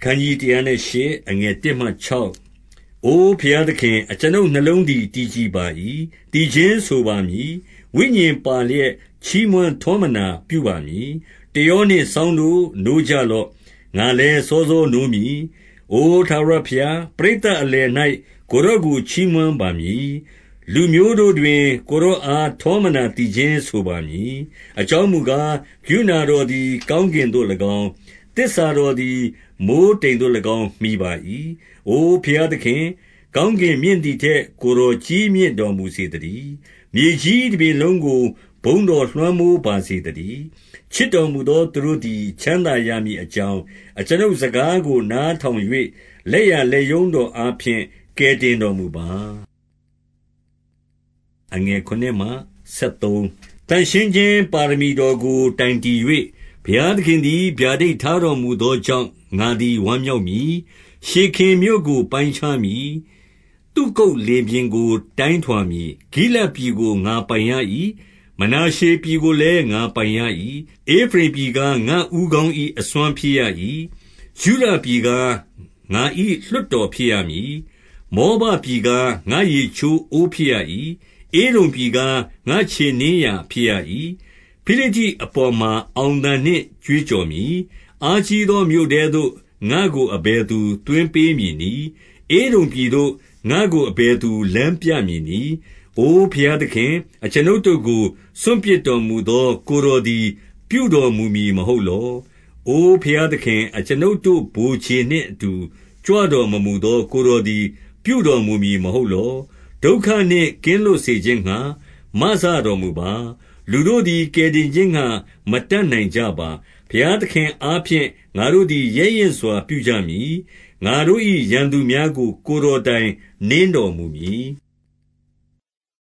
ခန်းကြီးတရားနဲ့ရှေ့အငယ်1မှ6အိုဖျားသခင်အကျွန်ုပ်နှလုံးသည်တည်ကြည်ပါ၏တည်ခြင်းဆိုပါမည်ဝိညာဉ်ပါလျက်ချီးမွမ်းထောမနာပြုပါမည်တယောနှင့်ဆောင်းတို့နိုးကြလော့ငါလည်းစောစောနိုးမည်အိုထာဝရဖျားပရိသတ်အလယ်၌ကိုရော့ကိုချီးမွမ်းပါမည်လူမျိုးတို့တွင်ကိုရော့အားထောမနာတည်ခြင်းဆိုပါမည်အကြောင်းမူကားကရုဏာတော်သည်ကောင်းကင်သို့၎င်းသစ္စာတော်သည်မိုးတိမ်သို့၎င်းမှီပါ၏အိုဖျားသခင်ကောင်းကင်မြင့်သည်ထက်ကိုယ်တော်ကြီးမြင့်တော်မူစေတည်းမြေကြီးတစ်ပြင်လုံးကိုဘုန်းတော်လွှမ်းမိုးပါစေတည်းချစ်တော်မူသောသူတို့သည်ချမ်းသာရမည်အကြောင်းအကျွန်ုပ်စကားကိုနားထောင်၍လက်ရလက်ယုံတော်အားဖြင့်ကယ်တင်တော်မူပါအငယ်9မှ73တန်ရှင်းခြင်းပါရမီတော်ကိုတိုင်တည်၍ဘုရားသခင်သည်ဗျာဒိတ်ထားတော်မူသောကြောင့်ငါသည်ဝမ်းမြောက်မည်ရှေခင်မြို့ကိုပိုင်းခြားမည်သူကုတ်လေပြင်းကိုတိုင်းထွာမည်ဂိလဒ်ပြည်ကိုငါပိုင်ရ၏မနာရှေပြည်ကိုလည်းငါပိုင်ရ၏ဧဖရိမ်ပြည်ကငါဥကောင်း၏အစွမ်းဖြစ်ရ၏ယုဒပြည်ကငါ၏လွှတ်တော်ဖြစ်ရမည်မောဘပြည်ကငါရေချိုးအိုးဖြစ်ရ၏ဧဒုံပြည်ကငါခြေနင်းရာဖြစ်ရ၏ဖိလိတ္တိအပေါ်မှာအောင်သံနှင့်ကြွေးကြော်မည်အားကြီးသောမြို့ထဲသို့ငါကိုအဘယ်သူတွင်ပေးမည်နည်းဧဒုံပြည်သို့ငါကိုအဘယ်သူလမ်းပြမည်နည်းအိုဘုရားသခင်အကျွန်ုပ်တို့ကိုစွန့်ပစ်တော်မူသောကိုယ်တော်သည်ပြုတော်မူမည်မဟုတ်လောအိုဘုရားသခင်အကျွန်ုပ်တို့ဘိုးခြေနှင့်အတူကြွတော်မမူသောကိုယ်တော်သည်ပြုတော်မူမည်မဟုတ်လောဒုက္ခနှင့်ကင်းလွတ်စေခြင်းငှါမဆတော်မူပါလူတို့သည်ကယ်တင်ခြင်းငှါမတတ်နိုင်ကြပါဘုရားသခင်အားဖြင့်ငါတို့သည်ရဲရင့်စွာပြုကြမည်ငါတို့၏ရန်သူများကိုကိုယ်တော်တိုင်နင်းတော်မူမည်